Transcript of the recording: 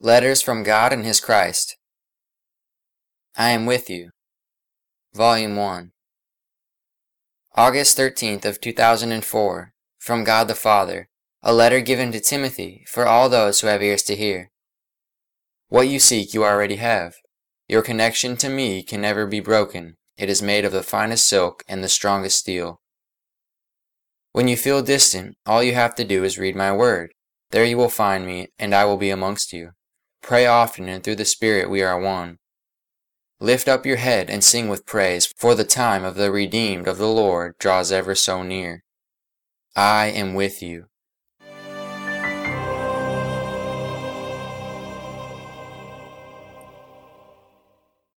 Letters from God and His Christ. I am with you. Volume 1. August 13th of 2004. From God the Father. A letter given to Timothy for all those who have ears to hear. What you seek you already have. Your connection to me can never be broken. It is made of the finest silk and the strongest steel. When you feel distant, all you have to do is read my word. There you will find me, and I will be amongst you. Pray often, and through the Spirit we are one. Lift up your head and sing with praise, for the time of the redeemed of the Lord draws ever so near. I am with you.